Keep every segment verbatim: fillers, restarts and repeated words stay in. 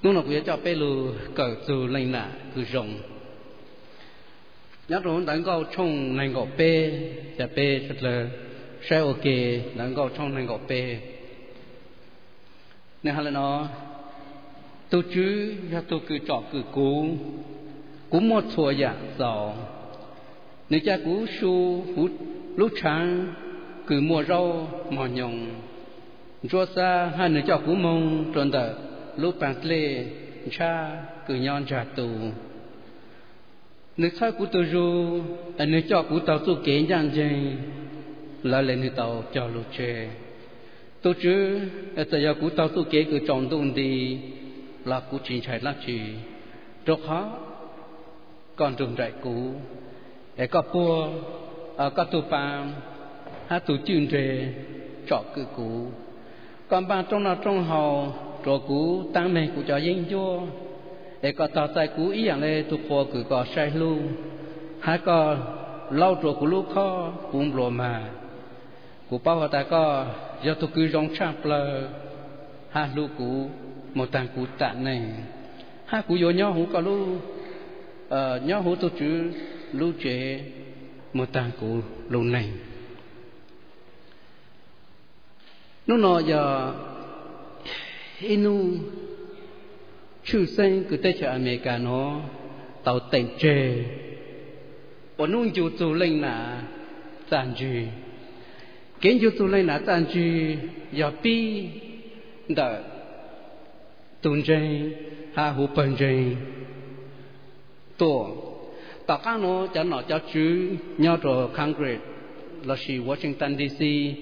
lúc nào cũng cho bé lu cởi từ lên nạ cứ rồng nhớ rồi đang có trong này có béจะbé thật là sẽ ok đang có trong này có bé nên hay là nó tôi chứ cho tôi cứ chọn cứ cú cú một số dạng giàu nếu cha cú su hút lúc sáng cứ mua rau mò nhồng cho xa hai người cho cú mông tròn đỡ lúc bạn lê cha cứ nhon trả tù nếu sai cú tôi ru nếu cho cú tàu tôi kén giang dây là lên người tàu cho lúc chơi tôi chứ ở tại giờ cú tàu tôi kén cứ tròn đun đi là cú chỉ chạy lắc chỉ rất khó còn trùng đại cú để có bùa ở có tụ bàn hát tụ chuyên đề chọn cứ cú còn bàn trong nào trong hầu rồi cú tăng này cú cho yên vô để có tàu tay cú ý rằng này tụ khoa cứ có sai luôn hai có lâu rồi cú lúc khó cũng rồi mà cú bao họ ta có do tụ cứ rong chạm lờ hai lúc cú một tàng cú tạn này hai cú vô nhau không có lúc nhau hú tôi chứ lưu chế một tàng cụ lâu này nó nói giờ inu chư sinh cứ tới chợ America nó tàu tỉnh trề ở nung chủ tu lên là tàn trì kiến chủ tu lên là tàn trì giờ pi đợi tuần trề ha hú bần trề tổ tao các nó cho nó cho chứ nhau rồi Congress là sĩ Washington đê xê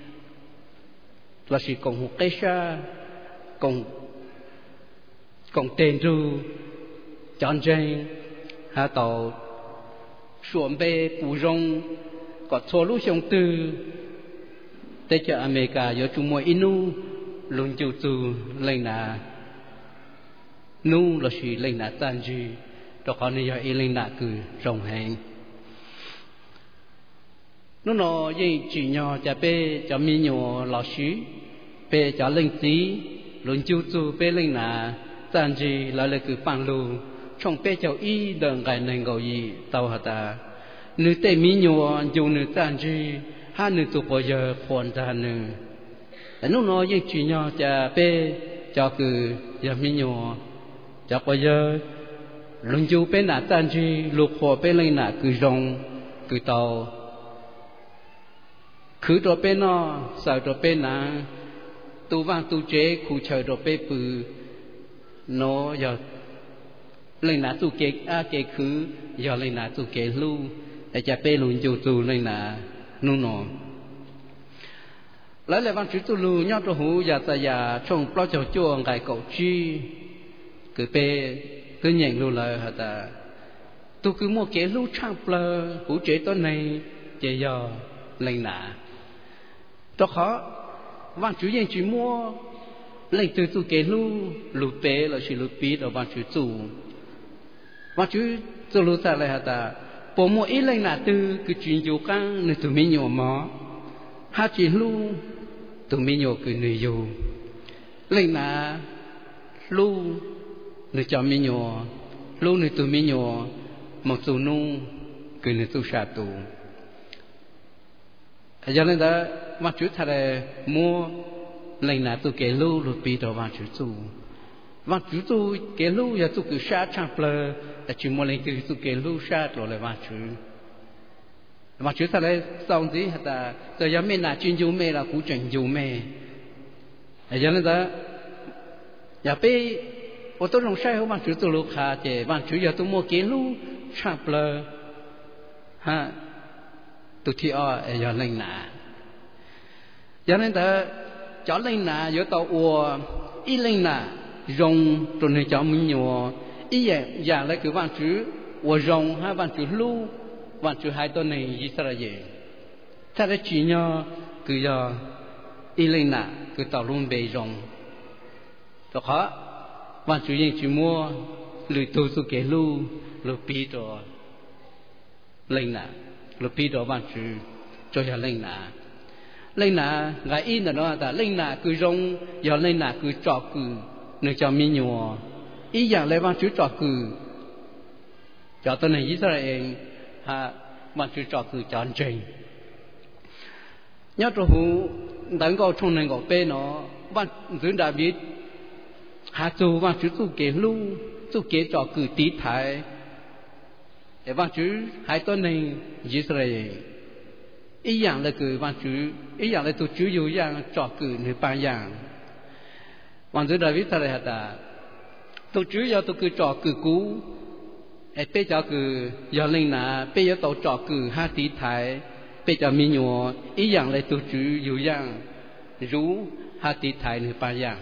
là sĩ cộng hòa Asia cộng cộng tên ru chọn tranh hà tàu xuống bê bù rong có thua lũ sông tư tới cho America do chúng moi inu luôn chịu từ lên là nu là sĩ lên là tan gì đó còn bây giờ lên nạ cứ rồng hành nó nói gì chỉ nhỏ cho bé cho mi nhỏ lão sư bé cho linh tí luôn chú chú bé lên nạ tan gì là lại cứ bằng lu trong bé cho y đừng cái này gọi gì tao hả ta nữ tê mi nhỏ dùng nữ tan gì hai nữ tụ bây giờ phòn ra nữ nó nói gì chỉ nhỏ cho bé cho cứ giờ mi nhỏ cho bây giờ lần chú bên nà tan chi lục hồ bên lên nà cứ rong cứ tàu cứ cho bên nó sợ cho bên nà tu vang tu chế khu chờ cho bên bự nó giờ lên nà tu kế a kế cứ giờ lên nà tu kế lu để cho bên luôn chú tu lên nà nu nó lấy lại văn chữ tu lu nhớ cho hú giờ ta giờ trong bao giờ chuông cái cầu chi cứ bên cứ nhận luôn là hả ta tôi cứ mua cái lú trang plơ hủ chế tối này chỉ giờ lên nạ cho khó văn chủ nhân chỉ mua lên từ tôi cái lú lú bé là chỉ lú bí ở văn chủ chủ văn chủ chủ lú ta là hả ta bộ mua ít lên nạ từ cứ chuyện dù căng nên tụi mình nhiều mỏ hai chuyện lú tụi mình nhiều cứ người dù lên nạ lú người cho mình nhỏ lúc người tụi mình nhỏ một tụ nung cứ người tụ sát tụ cho nên đó mà chú thà mua lên là tụ cái lú lụt bị đồ mà chú tụ mà chú tụ cái lú giờ tụ cứ sát chăng plơ là chỉ mua lên từ tụ cái lú sát rồi là mà chú mà chú thà xong gì hả giờ giờ mình là chuyên dụng mê là cú chuẩn dụng mê cho nên đó giờ bây我都用晒后往主走路卡的，往主要都莫给路差不了，哈，都提二要领拿，要领的叫领拿要到我一领拿用做那叫么鸟，一眼眼来个往主我用哈往主路往主还到那以色列人，他的主要个要一领拿个到路被用，就好。วันจุยังจุมัวหรือตัวสุเกลูหรือปีตัวเล่นน่ะหรือปีตัววันจุจะอย่าเล่นน่ะเล่นน่ะไงอินน่ะเนาะแต่เล่นน่ะคือรงอย่าเล่นน่ะคือจอกคือ nơi cho mi nhùa ý dạng lấy văn chú trò cử cho tôi này Israel ha văn chú trò cử cho anh trình nhớ cho hú đánh câu trong này gọi bên nó văn dưới đã biết hà chú văn chú chú kế lưu chú kế trò cử tí thái để văn chú hai tôi này Israel ý dạng là cử văn chú ý dạng là tôi chú yếu dạng trò cử nơi ba dạng văn dưới đã biết thật là ta tôi chú yếu tôi cứ trò cử cũ ai bây giờ cứ giờ lên nà bây giờ tôi trò cử hai tí thái bây giờ mình nhớ ý dạng là tôi chú yếu dạng rú hai tí thái nơi ba dạng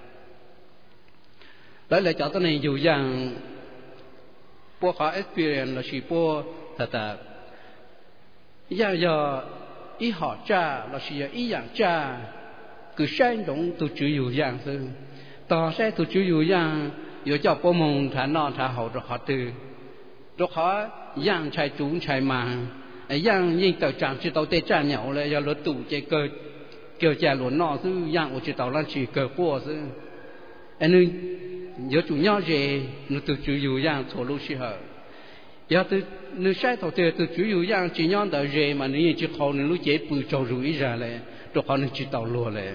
đó là cho tôi này yếu dạng bộ khó experience là chỉ bộ thật là dạng giờ ý họ cha là chỉ ý dạng cha cứ sáng động tôi chú yếu dạng thôi tỏ sẽ tôi chú yếu dạng yếu cho bộ mông thả nọ thả hậu rồi họ từ rồi họ dạng chạy trúng chạy màng dạng nhìn tàu trạng chỉ tàu tê cha nhậu là do lối tủ chạy cơ cơ chạy lối nọ chứ dạng của chỉ tàu lan chỉ cơ của chứ anh ơi nhớ chủ nhau gì nó từ chú yếu dạng thổ lô xí hở giờ từ nếu sai thầu từ từ chú yếu dạng chỉ nhau đời gì mà nếu chỉ khó nếu lúc chế bự trâu rủi ra lại rồi họ nên chỉ tàu lùa lại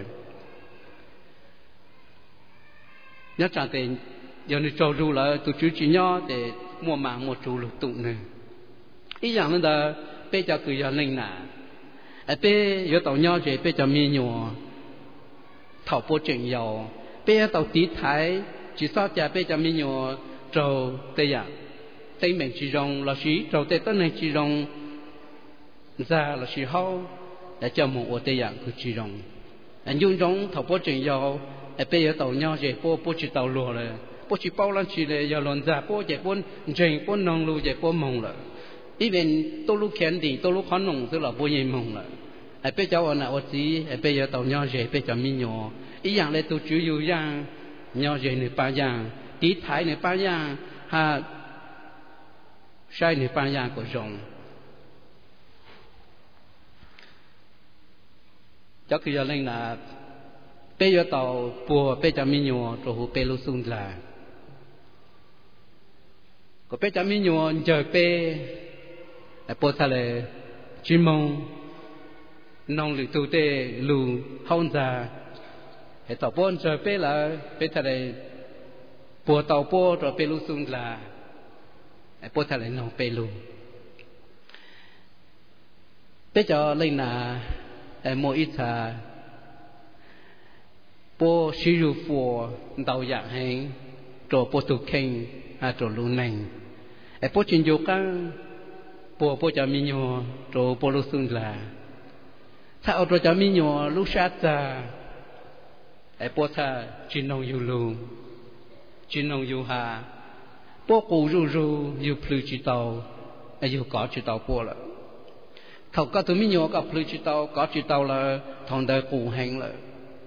nhớ chẳng thì giờ nếu trâu rủi là từ chú chỉ nhau để mua mạng một chú lục tụng này ý dạng là bây giờ cứ giờ linh nè bây giờ tàu nhau gì bây giờ mi nhua thầu bộ chuyện giàu bây giờ tàu tí thái chỉ sao cha bây giờ mi nhua trâu tây dạng tây mình chỉ rong là chỉ trâu tây tân này chỉ rong ra là chỉ hao để cho một ô tây dạng cứ chỉ rong anh dùng rong thầu bộ chuyện giàu bây giờ tàu nhau gì bộ bộ chỉ tàu lùa rồi bộ chỉ bao lần chỉ là giờ lần ra bộ chỉ bốn trình bốn nông lu chỉ bốn mông rồi even tôi lúc khen thì tôi lúc khó nông tức là bốn nghìn mông rồi bây giờ anh ở gì bây giờ tàu nhau gì bây giờ mình nhỏ ý dạng là tôi chủ yếu dạng nhau gì này ba dạng tí thái này ba dạng ha sai này ba dạng của rồng cho khi giờ lên là bây giờ tàu bùa bây giờ mình nhỏ rồi bây lúc xuống là có bây giờ mình nhỏ giờ bây bùa thà là chim mông nông lưỡi tu tê lù hôn già hệ tàu bùa giờ bây là bây thà là bùa tàu bùa rồi bây lúc xuống là bùa thà là nông bây lù bây giờ lên là mỗi ít là bố sử dụng phù đầu dạng hành rồi bố tu kinh à rồi lưu nành bố chuyên dụng các bố bố cho mình nhỏ rồi bố lưu xuân làถ้าเอาตัวจะมีหนัวลูกชาติจะไอ้พวกท่าจีนองอยู่ลูจีนองอยู่หาพวกกูรู้รู้อยู่พลือจีเตาไอ้อยู่ก่อจีเตาพวกละเขาก็ตัวมีหนัวกับพลือจีเตาก่อจีเตาละทองได้กูแห้งละ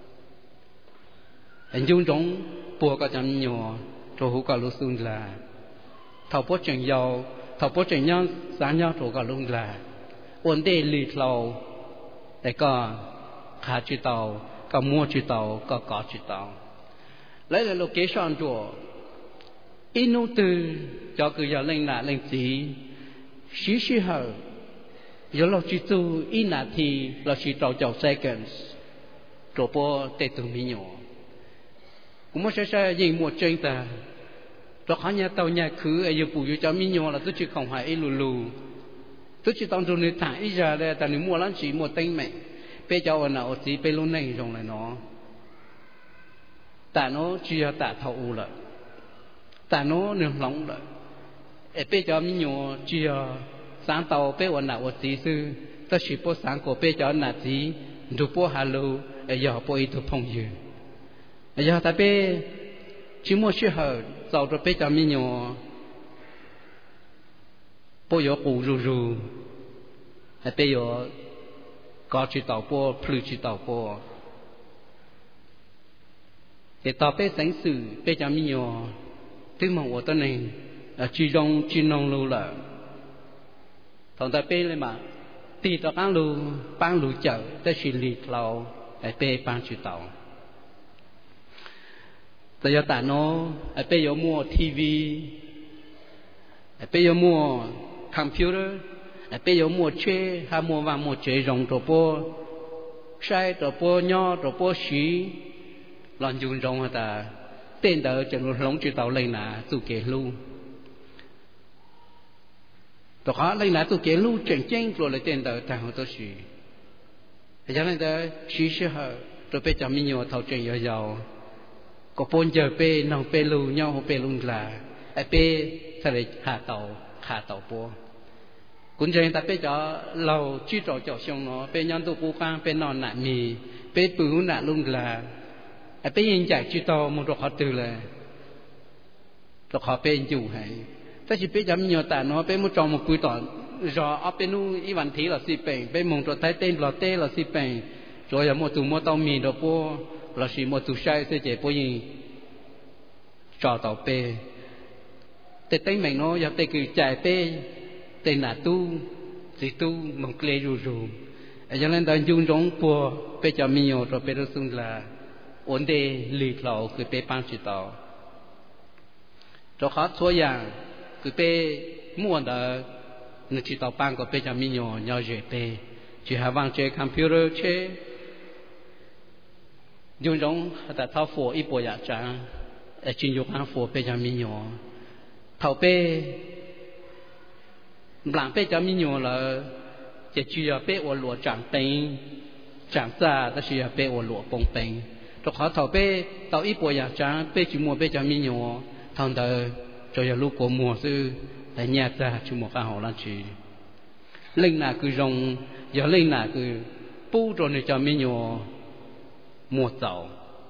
ไอ้ยุ่งจงพวกก็จะมีหนัวตัวหูก็รู้สึกละเขาพวกเจียงยาวเขาพวกเจียงย่างสารย่างตัวก็รู้ละวันเดลีเราแต่ก็ขาจีเตาก็มัวจีเตาก็ก่อจีเตาแล้วเราเกสรจัวอินุตือจะคืออย่าเล่นหน้าเล่นสีชี้ชี้เหออย่าเราจีตูอินาทีเราจีเตาเจ้า seconds ตัวพอเตตุมิโยกูไม่ใช่ใช่ยิงมัวเจงแต่ตัวเขาเนี่ยเตาเนี่ยคือไอ้ยูปู่ยูเจ้ามิโยเราตัวจีของหายไอ้ลูลูtôi chỉ tông cho người thả ít ra đây, tại vì mua lắm chỉ mua tinh mẹ, bây giờ nào chỉ bây lúc này dùng lại nó, tại nó chỉ là tại thầu rồi, tại nó nương lỏng rồi, bây giờ mình nhiều chỉ là sáng tàu bây giờ nào chỉ sư, tôi chỉ bỏ sáng của bây giờ là chỉ chụp bỏ hello, giờ bỏ ít thôi phong dư, giờ tại bây chỉ mua xe hở, sau đó bây giờ mình nhiều bây giờ cụ rù rù, bây giờ có chỉ tàu po, phứ chỉ tàu po, để tàu bây sáng sự bây giờ mình nhiều, thứ mà ở đây này chỉ rong chỉ nông lưu là, thằng ta bây lên mà, tì tao ăn lưu, bán lưu chợ, ta chỉ lì tàu, để bây bán chỉ tàu, tại do ta nó ở bây giờ mua tivi ở bây giờ mua computer ở bây giờ mua chế hay mua vàng mua chế rong đồ po sai đồ po nho đồ po xí làm dùng rong ta tên đó chẳng luôn lóng chỉ tàu lên là tu kế lu đồ khó lên là tu kế lu chẳng chênh rồi lại tên đó ta không có xí cho nên đó xí xí hở rồi bây giờ mình nhiều thầu chuyện giàu giàu có bốn giờ pe nòng pe lu nhau pe lung là ai pe sẽ hạ tàu hạ tàu po cũng cho nên ta pe cho lâu chỉ trò trò xong nó pe nhân tu phú khang pe nón nạ mì pe bự nạ lung là ai pe yên chạy chỉ tàu một đồ khó từ là đồ khó pe chủ hay ta chỉ pe chấm nhiều ta nó pe một trò một cuối tòn rồi ở pe nu y văn thí là si pe pe mong trò thái tên là tê là si pe rồi là một tụ một tàu mì đồ po là chỉ một tụ sai sẽ chạy po gì trò tàu peแต่ตั้งแม่งเนาะอยากแต่คือจ่ายเป้แต่หน้าตู้สิตู้มันเกลียรูรูไอ้ยังนั้นตอนยุ่งร้องปัวเป้จะมีอยู่ตัวเป้รู้สึกละวันเดหลีกเราคือเป้ปังสิต่อตัวเขาตัวอย่างคือเป้ม้วนเดอนึกสิต่อปังก็เป้จะมีอยู่ยาวเจเป้จีหาวางเจคอมพิวเตอร์เชยุ่งร้องแต่ท้าฝัวอีปัวอยากจังไอ้จินยุคหางฝัวเป้จะมีอยู่thầu pe làm pe cho mình nhiều là chỉ chỉ là pe ở lúa trắng tinh trắng ra đó chỉ là pe ở lúa bông tinh rồi họ thầu pe tàu ít bồi nhà trắng pe chỉ mua pe cho mình nhiều thằng đời cho nhà lúc của mùa sư tại nhà ra chỉ mua cái hồ lan chỉ linh là cứ rong giờ linh là cứ pu rồi này cho mình nhiều mua giàu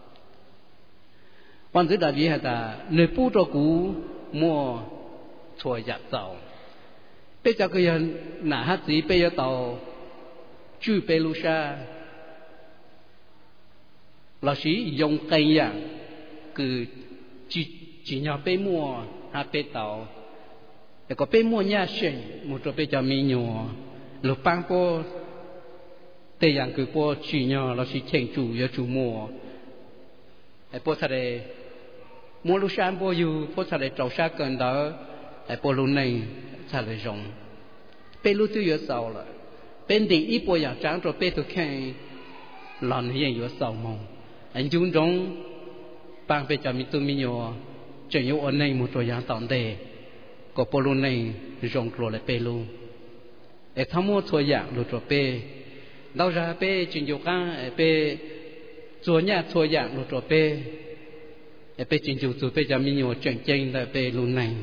quan thứ đại vì là ta nơi pu cho cũ mua chùa giặc giàu bây giờ cái nã hát gì bây giờ tàu chui bê lu sa là chỉ dùng cây dạng cứ chỉ chỉ nhau bê mua hát bê tàu để có bê mua nhà sinh một chỗ bây giờ mi nhỏ lục bang po tây dạng cứ po chỉ nhau là chỉ chèn chủ giờ chủ mua để po sao để mua lu sa poอยู่po sao để trâu sa cần đó để po lu này sao để dùng bê lu tiêu sầu là bên đi ít po dạng trắng rồi bê tu khen lần hiện有sầu mong anh chúng trong bang bê cho mi tu mi nhỏ chỉ有anh này một chỗ dạng tỏng đề có po lu này dùng rồi lại bê lu để tham mua chỗ dạng lu rồi bê đâu ra bê chuyện nhiều cái bê chỗ nhà chỗ dạng lu rồi bê để bê chuyện nhiều chỗ bê cho mi nhỏ chỉnh chỉnh lại bê lu này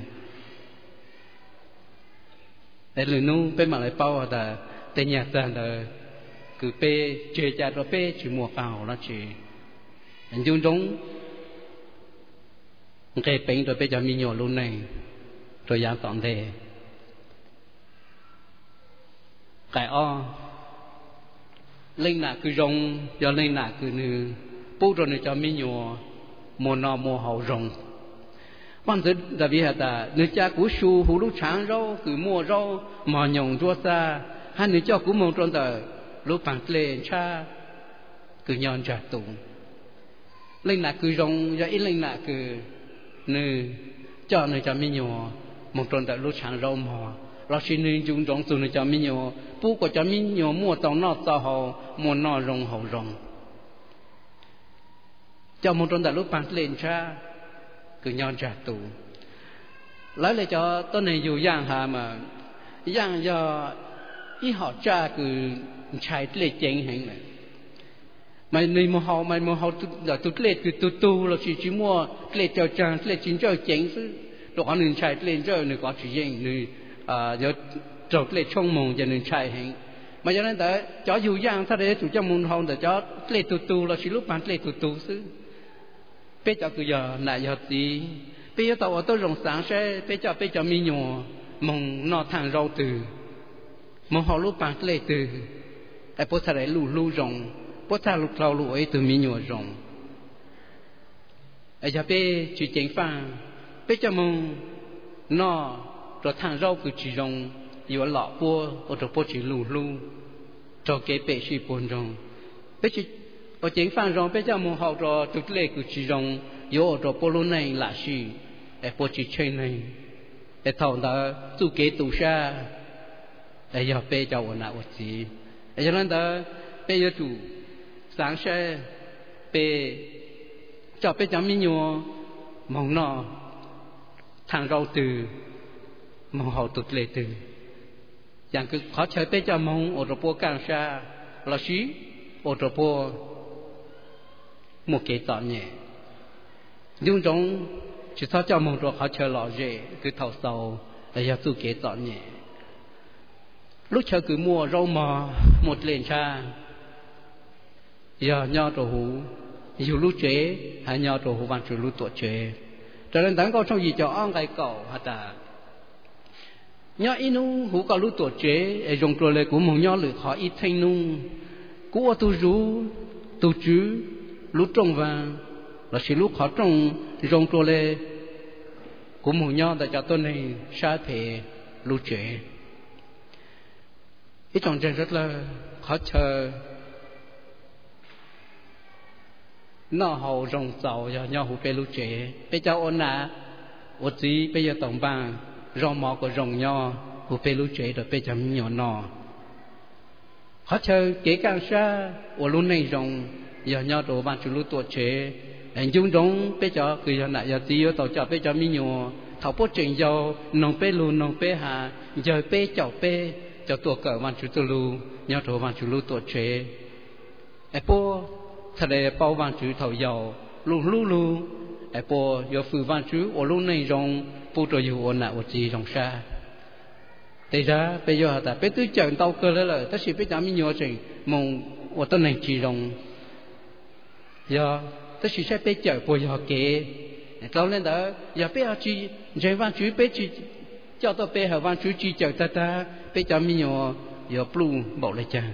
để lừa nu bê mà lại bao là để nhà ra là cứ bê chơi cha rồi bê chỉ mua vào là chỉ anh dùng giống cái bệnh rồi bê cho mi nhỏ luôn này rồi dạng tỏng đề cái o linh nạ cứ rong do linh nạ cứ nữ bố rồi này cho mi nhỏ mua nọ mua hậu rong quan thế là vì hệ ta nữ cha của su hú lúc sáng rau cứ mua rau mà nhồng rau xa hai nữ cha của mong tròn tờ lúc bằng lên cha cứ nhon trả tụng linh nạ cứ rong do ít linh nạ cứ nữ cho nữ cho mi nhỏ mong tròn tờ lúc sáng rau màเราชินึงจุงจงสุนจะมีอยู่ผู้ก็จะมีอยู่มั่วตองนอกตอหอมัวนอรงหอรงเจ้ามงตนแต่ลูกปังเลนชาคือยอนจ่าตูแล้วเลยจะต้นในอยู่ย่างหามาย่างยออีหอจ้าคือชายเลเจงเห็นเลยไม่ในมหาไม่มหาตุดตุเลคือตุตูเราชิชิมัวเลเจ้าจางเลจินเจ้าเจงซื้อตัวคนหนึ่งชายเลนเจ้าหนึ่งก็ชิเจงหนึ่งà giờ trộn lên trong mồm cho nên chạy hình mà cho nên tại chó dù giang sao để chủ trong mồm hông để chó lên tù tù là chỉ lúc bán lên tù tù xứ bây giờ cứ giờ lại giờ gì bây giờ tàu tôi rồng sáng sẽ bây giờ bây giờ mi nhỏ mồm nọ thằng rau từ mồm họ lúc bán lên từ tại bố sao để lù lù rồng bố sao lúc rau lù ấy từ mi nhỏ rồng bây giờ bây chỉ chính phang bây giờ mồm nọ rồi thằng rau cứ chỉ rong yếu lọ bua ở trong bua chỉ lù lù cho cái bể chỉ buồn rong bây giờ ở chính phản rong bây giờ muốn học rồi tụt lệ cứ chỉ rong yo ro po lu này là gì e po chỉ chơi này e thầu đó tu kế tu sa e giờ pe cho我拿我gì e cho nên đó pe yo tu sáng sẽ pe cho pe cho mình nhiều mong nó thằng rau từ mong hậu tụt lệ từอย่างคือขอเชิญไปจะมองโอรโปกังชาลาชีโอรโปหมกเกตอนเนี่ยยุ่งจงchỉ sao cho mong rồi họ chờ lọ rễ cứ thầu sầu để cho tu kế tọn nhẹ lúc chờ cứ mua rau mò một liền cha giờ nho trổ hú dù lúc chế hay nho trổ hú văn trừ lúc tuổi chế cho nên đáng có trong gì cho ông cái cậu hả ta nho inu hú có lúc tuổi chế để dùng trổ lệ của mong nho lử họ ít thanh nung của tu rú tu chứ lúc trồng vàng là chỉ lúc họ trồng dùng trổ lệ của mong nho để cho tôi này xa thể lúc chế ít trong chân rất là khó chờ nó hậu rồng giàu cho nhau hữu bê lưu chế bê cháu ôn nà ôn gì bê giờ tổng bằng rồng mò của rồng nho hữu bê lưu chế rồi bê chấm nhỏ nọ khó chờ kế càng xa ôn lúc này rồng giờ nhau đồ bằng chủ lưu tuổi chế anh dung rồng bê cháu cứ giờ nãy giờ tí ở tàu cháu bê cháu mi nhỏ thảo bố trình dầu nông bê lưu nông bê hà giờ bê cháu bê cho tuổi cỡ bằng chủ tu lưu nhau đồ bằng chủ lưu tuổi chế ai bố thật là bao văn chữ thầu giàu luôn luôn luôn ai po giờ phù văn chữ ở luôn này rong po trò dù ở nào ở gì rong xa thế ra bây giờ ta biết tới chợ tàu cơ là ta chỉ biết chạm mình nhiều chuyện mong ở tên này chỉ rong giờ ta chỉ sẽ biết chợ po giờ kể tao lên đó giờ biết ở chỉ chơi văn chữ biết chỉ cho tao biết ở văn chữ chỉ chợ ta ta biết chạm mình nhiều giờ plu bảo lại chăng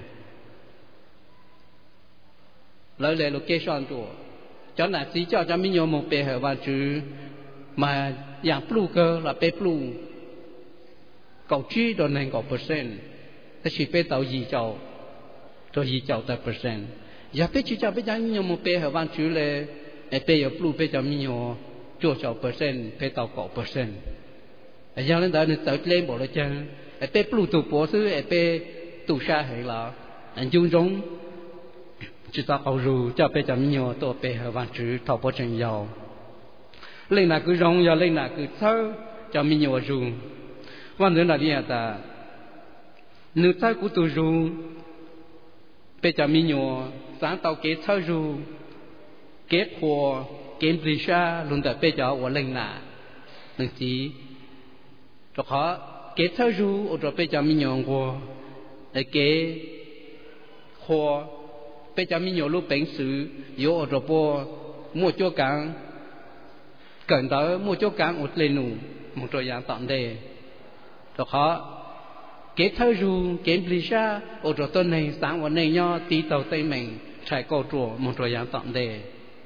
lời lẽ location của cho nên chỉ cho cho mình nhiều một bề hợp và chữ mà dạng blue cơ là bề blue cầu chi đồ này cầu percent ta chỉ bề tàu gì chậu rồi gì chậu ta percent giờ bề chỉ cho bề cho mình nhiều một bề hợp và chữ là bề ở blue bề cho mình nhiều chua chậu percent bề tàu cầu percent giờ lên đó nên tự lên bộ lại chân bề blue tụ bố thứ bề tụ xa hay là anh dung giống chỉ ta cầu rù cho bé chấm nhiều tổ bé hợp văn chữ thầu bố trình giàu lên là cứ rong giờ lên là cứ thơ cho mình nhiều rù văn nữa là đi à ta nữ thơ của tôi rù bé chấm mình nhiều sáng tàu kế thơ rù kế phò kế bì sa luôn tại bé chó của lên là đừng chỉ rồi họ kế thơ rù rồi bé chấm mình nhiều của để kế phò bây giờ mình nhiều lúc bệnh sử yếu ở chỗ mua chỗ cảng cần tới mua chỗ cảng ụt lên nụ một chỗ dạng tạm đề rồi họ kế thơ ru kế bì sa ở chỗ tuần này sángวันnày nho tí tàu tây mình trải cầu chùa một chỗ dạng tạm đề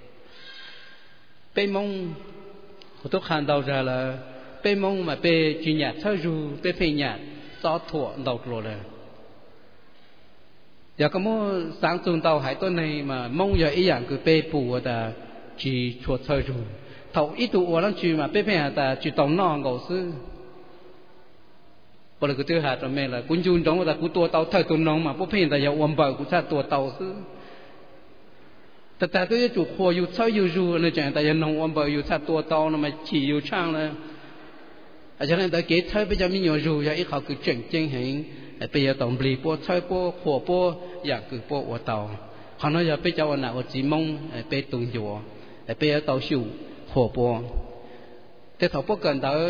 bên mông của tôi khăn đầu ra là bên mông mà bên chỉ nhạt thơ ru bên phê nhạt gió thủa đầu rồi là giờ có mua sáng tuần tàu hải tuần này mà mong giờ ý dạng cứ bê bù ta chỉ chuột chơi rồi thầu ít tụ ở lăng chư mà bê bê ta chỉ tòng non gầu sư bây giờ cứ thứ hạt rồi mẹ là cuốn chun trong là cuốn tua tàu thời tuần non mà bố phê ta giờ uốn bờ cuốn sát tua tàu sưแต่แต่ตัวจะจุขวอยู่เช่าอยู่รูนะจังแต่ยังนองวันเบออยู่สัตตัวโตนะมาขี่อยู่ช่างเลยอาจารย์แต่เกศเช่าไปจะมีอยู่รูอย่างอีกเขาคือเจ๋งเจ๋งเห็นไปจะต้องบลีปัวเช่าปัวขวปัวอย่างคือปัววัวเตาเขาnóiจะไปเจ้าวันไหนวันจีมงไปตุงจัวไปจะเตาชิวขวปัวแต่เขาพวกกันเตา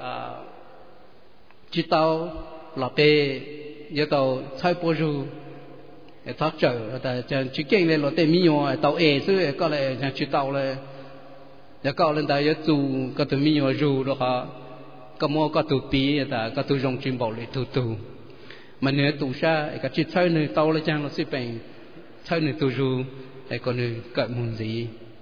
จีเตาหล่อไปจะเตาเช่าปัวรูthoát trởแต่จะชิเก่งเลยเราเต็มมีอยู่เตาเอซื้อก็เลยจะชิเตาเลยแล้วก็เล่นแต่จะจูก็ตัวมีอยู่รูแล้วก็ก็มัวก็ตัวปีแต่ก็ตัวรองจิมบอกเลยตัวตัวมันเนื้อตัวชาก็ชิใช้เนื้อเตาเลยจังเราสิเป็นใช้เนื้อตัวรูไอ้ก็เนื้อเกิดมุนสี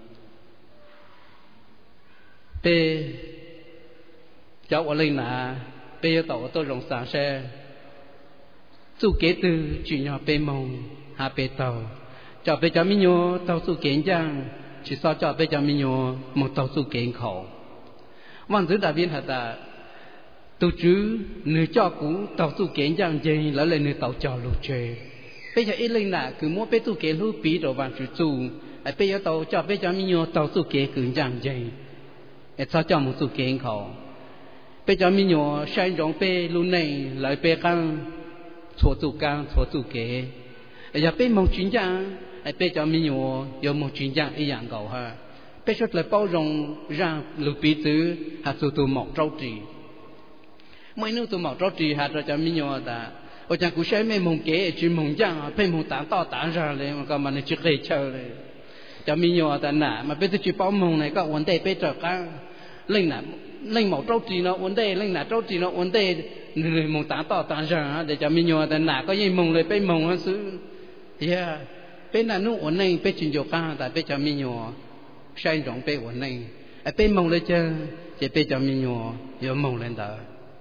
เป้เจ้าอะไรนะเป้เตาตัวรองสางแช่su kế từ chỉ nhỏ bê mông hà bê tàu cho bê cho mình nhớ tàu su kế chăng chỉ sao cho bây giờ mình nhớ một tàu su kiện khẩu văn thứ đại biên hạt ta tu chứ người cho cũ tàu su kiện chẳng gì lại lên người tàu cho lục chơi bây giờ ít lên là cứ mua bé su kiện lúc bí đồ vàng chữ chu bây giờ tàu cho bây giờ mình nhớ tàu su kiện cứ chẳng gì sao cho một su kiện khẩu bây giờ mình nhớ sai giống bé lúc này lại bé căng chua tu căng chua tu kế bây giờ bé mong chuyện chẳng bây giờ mình nhớ有một chuyện chẳng一样搞哈bây giờ lại bao rộng ra lục bí tứ hạt số tu mọc trâu trì mỗi nước tu mọc trâu trì hạt rồi cho mình nhớ ta ở trong cuộc sống mình mong kế chỉ mong chẳng bây mong tán to tán raเลยmà còn mà nó chỉ gây chơiเลยcho mình nhớ ta nè mà bây giờ chỉ bao mong này có vấn đề bây giờ cái linh nè linh mọc trâu trì nó vấn đề linh nè trâu trì nó vấn đề người mong tán to tán ra để cho mình nhớ ta nè có gì mongเลยbây mong nó xứ yeah bên là nụ ổn định bên chuyện dục ca tại bên cho mình nhỏ sai rộng bên ổn định ở bên mong lên chơi chỉ bên cho mình nhỏ giờ mong lên đó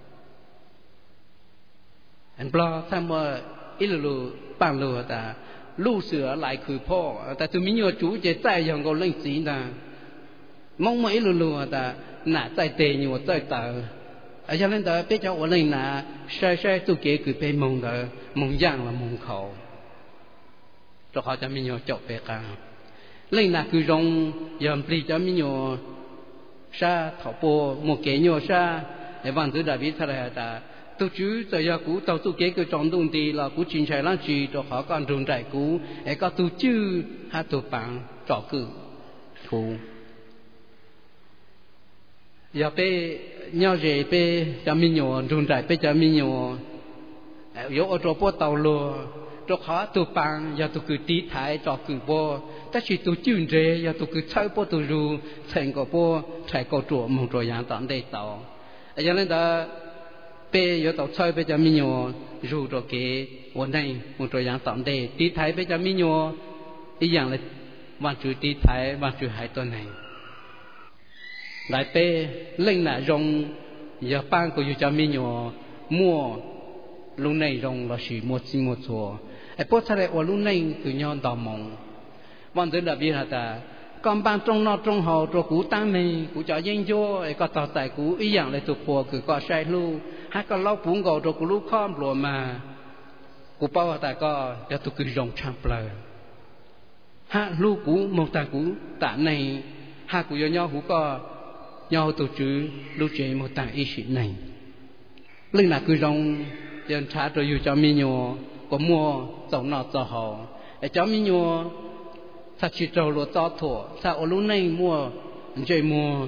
anh lo tham mà ít lù bằng lù ta lù sửa lại khử po ta tụi mình nhỏ chú chỉ tại dòng cầu lên xí ta mong mà ít lù lù ta nã tại tề nhiều tại tờ ở cho nên đó bên cho ổn định là sai sai tụi kia cứ bên mong đó mong giang là mong khẩu cho họ cho mình nhớ chọc về cả lên là cứ rong yểm pli cho mình nhớ sa thọ po một cái nhớ sa để văn tự đại viết ra ta tôi chú cho giờ cũ tàu tu kế cái trong đông thì là cũ chính sai lắm chỉ cho họ còn rung trái cũ để có tu chữ ha tu bằng trọ cử cũ giờ pe nhau gì pe cho mình nhớ rung trái pe cho mình nhớ yếu ở chỗ po tàu lùa cho họ tu bằng giờ tu cứ tí thái cho cứ bo ta chỉ tu chuyên rể giờ tu cứ chơi bo tu ru thành có bo chạy có chuột mong chuột yang tạm đây tàu giờ nên đó bây giờ tàu chơi bây giờ mình nhớ ru cho cái vấn này mong chuột yang tạm đây tí thái bây giờ mình nhớ ý dạng là hoàn chữ tí thái hoàn chữ hai tuần này lại pe lên là rong giờ ban của giờ mình nhớ mua lúc này rong là chỉ một xin một sốไอ้พวกทะเลว่าลุ่นนั่งคือยอนต่อมองวันเดินดับยี่ห้าตากำบังตรงนอตรงหอตัวกูตั้งมีกูจะยิงโย่ไอ้ก็ต่อใส่กูอีอย่างเลยตัวปัวคือก็ใช้ลูกให้ก็เล่าปุ๋งก่อตัวกูลูกข้อมปลัวมากูเป้าแต่ก็จะตัวคือรองช่างเปล่าฮะลูกกูมองตากูตาในฮะกูย่อหูก็ย่อตัวจื้อลูกเจมองตาอีสิในเรื่องน่ะคือรองยันชาตัวอยู่จะมีโยcó mua dầu nọ dầu hậu, để cho mình mua, sao chỉ trâu lúa to thổ, sao ở lúc này mua, chơi mua,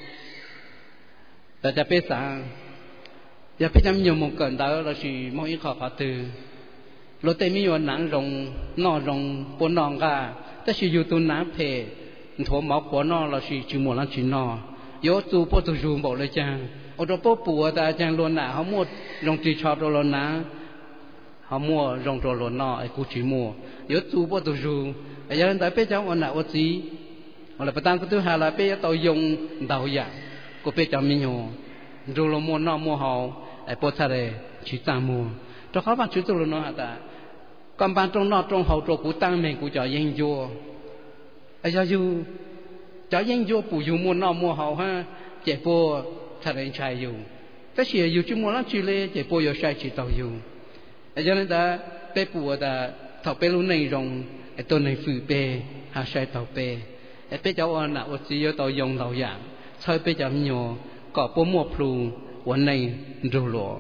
để cho bé sáng, giờ bé chăm nhiều một cẩn đó là chỉ mỗi ít khó khó từ, lúc tây mình mua nắng rồng, nọ rồng, bốn nòng cả, ta chỉ dùng tu nắng phê, thổ máu của nó là chỉ chỉ mua lắm chỉ nọ, yếu tu bố tu dùng bảo lấy chăng, ở đó bố bùa ta chăng luôn nã, họ mua rồng chỉ cho đồ luôn nã. Họ mua rong trò lợn nọ, ai cũng chỉ mua, yếu tu bớt tu ru, ai giờ tại bây giờ ông nào ông gì, ông là bắt đầu cái thứ hai là bây giờ tôi dùng đầu dạng, có bây giờ mình nhổ, rồi là mua nọ mua hậu, ai bớt ra đây chỉ tăng mua, cho họ bán chỉ tu lợn nọ hả ta, còn bán trong nọ trong hậu rồi cũng tăng mình cũng cho yên vô, ai giờ dù cho yên vô phụ dùng mua nọ mua hậu ha, chạy po ra đây chạy dùng, cái gì dù chỉ mua lắm chỉ lấy chạy po giờ chạy chỉ tàu dùng. cho nên ta bé bùa ta thọ bé lúc này rong tôi này phử bé hà sai tàu bé bé cháu anh nào chỉ có tàu dùng tàu dạng chơi bé cháu nhiều có bố mua pluวันnày rồi lọ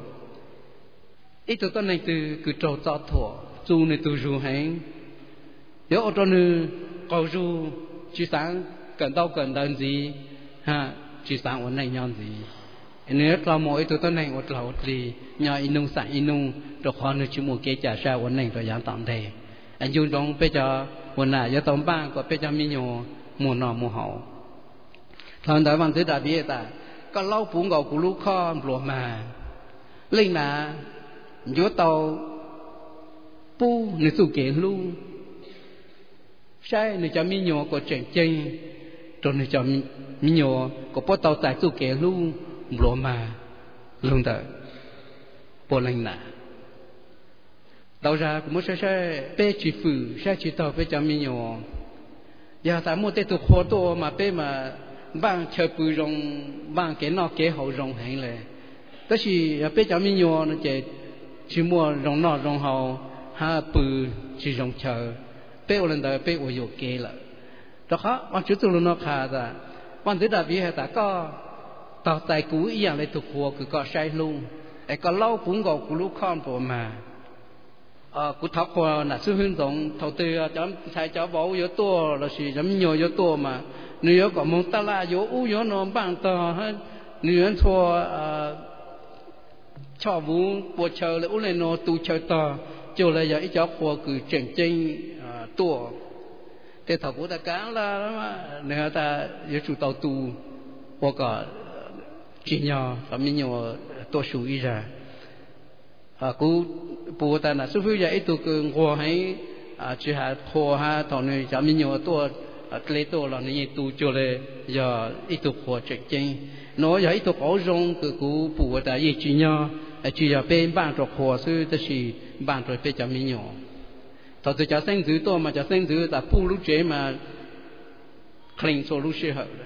ít tôi này từ cứ trâu cho thọ du này từ du hành nếu ở trong này có du chỉ sáng cần đâu cần đơn gì ha chỉ sángวันnày nhon gì nếuเราmỗiตัวต้นnày một lẩu thì nhờ inung sản inung rồi họ nói chỉ một cái trả saoวันnày rồi giảm tạm đề anh dùng trong bây giờวันnào giờ tổng ban của bây giờ mình nhiều mùa nọ mùa hậu thằng đại văn thế đại biết ta có lâu phụng gạo của lũ kho lúa mà linh là giữa tàu pu người su kiện luôn sai người cho mình nhiều có chuyện chơi rồi người cho mình nhiều có bắt tàu tại su kiện luôn lúa mà luôn đó bộ linh là đầu ra cũng mới sai sai bé chỉ phử sai chỉ tàu bé cho mình nhiều giờ ta mua tết tu khoa to mà bé mà bang chơi bùi rong bang cái nọ cái hậu rong hành lệ đó là bé cháu mình nhỏ nó chỉ chỉ mua rong nọ rong hậu ha bùi chỉ rong chờ bé ở lần đầu bé ở vô kế là đó khó quan chút tu nó khá ra quan thứ đặc biệt là ta có tao tài cũ ý dạng lấy tu khoa cứ có sai luôn ai có lâu cũng có cú lúc con của mà à cú thóc khoa là sư huynh tổng đầu tư cho sai cho bảo yếu to là gì chấm nhiều yếu to mà nếu có mong ta là yếu u yếu nó bằng tờ hết nếu thua cho vũ bộ chờ là u lên nó tu chờ tờ cho là giờ ít cho khoa cứ chỉnh chỉnh tua thế thằng của ta cá là nếu ta yếu chủ tàu tu hoặc là chỉ nhỏ và mình nhỏ tôi suy nghĩ ra à cú bố ta là số phiếu giờ ít tôi cứ hoa hay à chỉ hà hoa ha thằng này cho mình nhỏ tôi lấy tôi là này tôi choเลยgiờ ít tôi hoa trực chính nó giờ ít tôi bảo rong cứ cú bố ta ít chỉ nhỏ chỉ giờ bên bạn trọc hoa sư tức là bạn trọc bên cho mình nhỏ thằng tôi cho sinh tử tôi mà cho sinh tử ta phụ lúc chế mà khinh số lúc xưa hở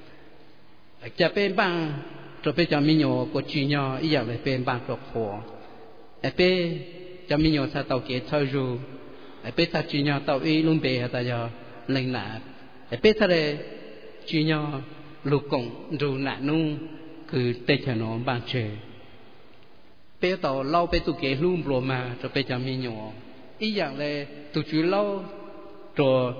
cho bên bạn rồi bây giờ mình nhỏ có chuyện nhỏ ý dạng là bên bạn trọc hoa ở bên cho mình nhỏ sao tàu kế thôi rồi ở bên ta chuyện nhỏ tàu ý luôn bề ta giờ lên nạ ở bên ta đây chuyện nhỏ lục cộng rồi nạ nung cứ tê cho nó bạn chơi bên tàu lâu bên tụ kế luôn rồi mà rồi bây giờ mình nhỏ ý dạng là tụ chú lâu rồi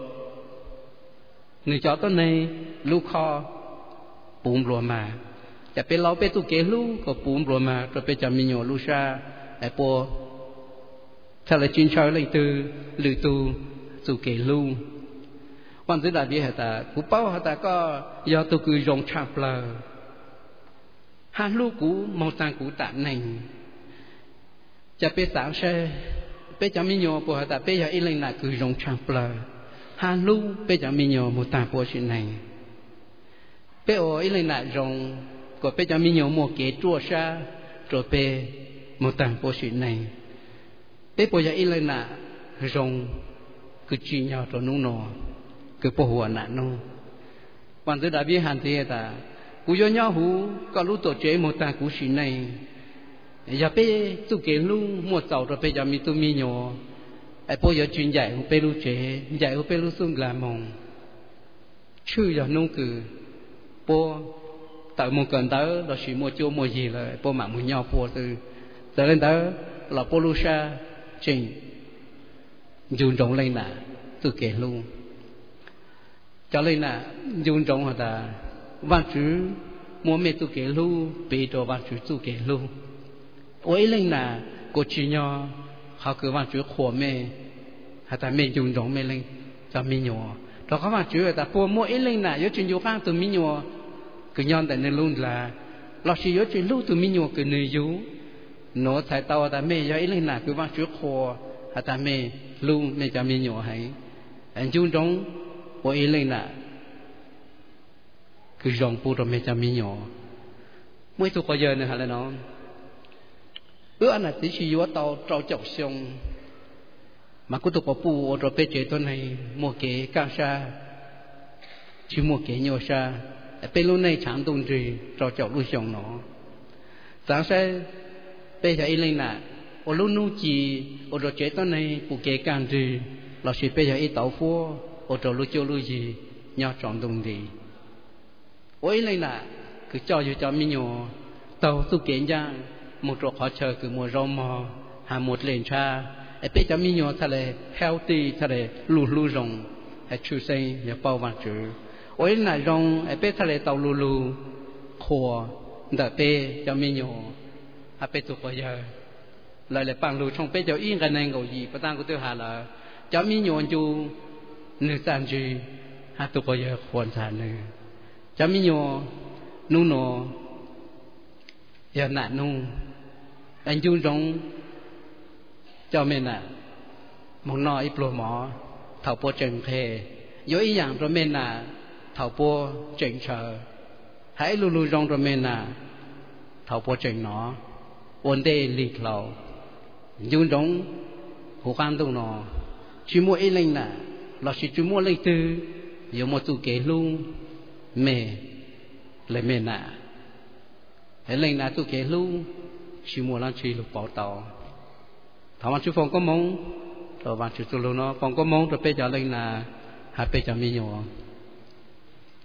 người cháu tới này lúc kho bùn rồi màจะเป็นเราเป็นตุเกลูก็ปูมรวมมาจะเป็นจามิโยลูชาไอโปถ้าเราจินชอยเลยตือหรือตูตุเกลูวันที่ดาบีเหตุกูเป้าเหตุก็ยอตุคือรองชาปลาฮันลูกูมองตากูตาหนึ่งจะเป็นสาวเชเป็นจามิโยปเหตุเป็นยาอิเลน่าคือรองชาปลาฮันลูเป็นจามิโยมองตาปวชินหนึ่งเป็นโออิเลน่ารองก็เป็นจะมีโยมโมเกจัวชาตัวเป็นโมตังโปชินัยเป็นปอยาอิเลน่ารองคือจีนยาวตัวนุ่งนอคือปหัวหนาโนวันที่ดาบีหันเทียตากูย้อนย้อนหูก็รู้ตัวเจโมตังกูชินัยอย่าไปตุเกลูหมดเจ้าตัวเป็นจะมีตัวมีโยไอ้ปอยาจีนใหญ่หูเป็นรู้เจใหญ่หูเป็นรู้สุ่งกลามองชื่อยานุ่งคือปอtại một cần tới đó chỉ mua chỗ mua gì là po mạng mua nhau po từ từ lên tới là polusa trình dùng trồng lên nè từ kể luôn cho lên nè dùng trồng họ ta văn chữ mua mẹ từ kể luôn bị đồ văn chữ từ kể luôn ấy lên nè cô chỉ nhau họ cứ văn chữ khổ mẹ họ ta mẹ dùng trồng mẹ lên cho mẹ nhỏ đó các văn chữ ta po mua ấy lên nè yếu chuyện dùng phang từ mẹ nhỏ cứ nhon tại nơi luôn là lo chỉ nhớ chuyện lúc từ mình nhổ cứ nơi dú nó thay tàu ta mê cho ý lên là cứ vang trước kho hà ta mê luôn mê cho mình nhổ hay anh chung trong của ý lên là cứ rong pu rồi mê cho mình nhổ mấy tụ có giờ nữa hả là nó ước anh là chỉ chỉ nhớ tàu trâu chọc sông mà cứ tụ có pu rồi bê chế tôi này mua kế cao sa chỉ mua kế nhiều sa bên lúc này chẳng tung gì cho cháu lui xong nó sáng sẽ bây giờ lên là ở lúc nu chỉ ở đó chế tao này phụ kế càng gì là chỉ bây giờ ít tàu phô ở đó lúc chưa lui gì nhau chọn tung gì ôi lên là cứ cho cho cho mình nhỏ tàu tu kế ra một chỗ khó chờ cứ một rau mò hà một lên cha bây giờ mình nhỏ thật là healthy thật là lù lù rồng hay chú sinh và bao vàng chữ ôi là rong ở bên thale tàu lù lù khua đợt bên cho mình nhỏ à bên tụ bây giờ lại là bằng lù trong bên cho yên cái này ngồi gì bắt tăng của tôi hà là cho mình nhỏ chú nửa san gì à tụ bây giờ khoan san nữa cho mình nhỏ nu nọ giờ nạn nu anh chú rong cho mình là một nọ ít lúa mỏ thảo po trần thề yếu ý dạng cho mình là thảo po chỉnh chờ hãy lu lu rong rồi mình à thảo po chỉnh nó ổn định lịch lâu dùng giống hồ can đâu nó chỉ mua ít lên là là chỉ chỉ mua lấy từ 有么做给路咩来咩那，还来那做给路，是莫让去路报道，他们去放个梦，他们去做路呢，放个梦就被叫来那，还被叫没用。